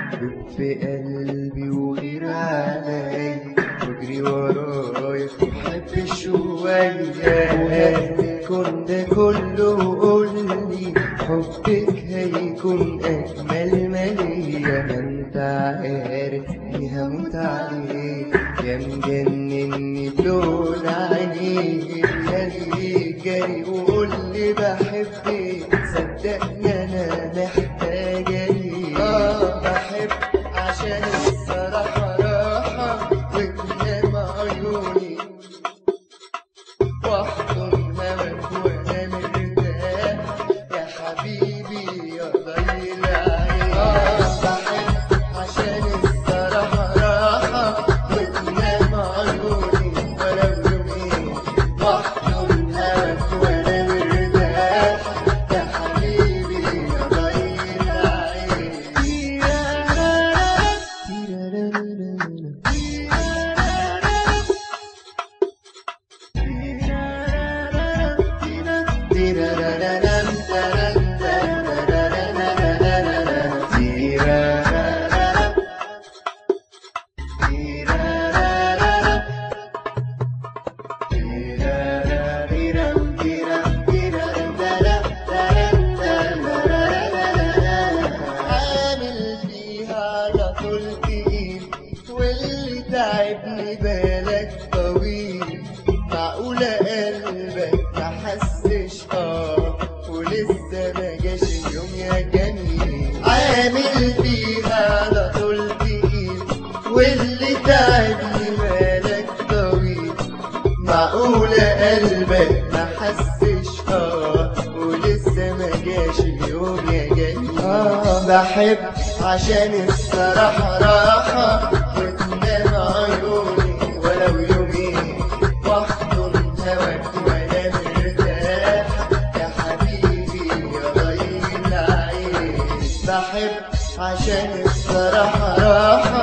في قلبي وغير علي واجري ورايا وحب شوية وهات كل ده كله وقولي حبك هيكون أجمل مالية. ما انت عارف اني هموت عليك يا مجنني بلون عينيك. خليك جري وقولي بحبك صدقني انا محتاجة ليك. بحب عشان الصراحة راحة وتنام عيوني واحضن هواك وانا مرتاح يا حبيبي يا ضي العين. بحب عشان الصراحة راحة وتنام عيوني ولو يومين واحضن هواك وانا مرتاح يا حبيبي يا ضي العين. عامل فيها على طول تقيل واللي تعبني بالك طويل. معقولة قلبك محسش ولسه ما جاش اليوم يا جميل. عامل فيها على طول تقيل واللي تعبني بالك طويل. معقولة قلبك محسش ولسه ما جاش اليوم يا جميل. بحب عشان الصراحة راحة وتنام عيوني ولو يومين واحضن هواك وانا مرتاح يا حبيبي يا ضي العين. بحب عشان الصراحة راحة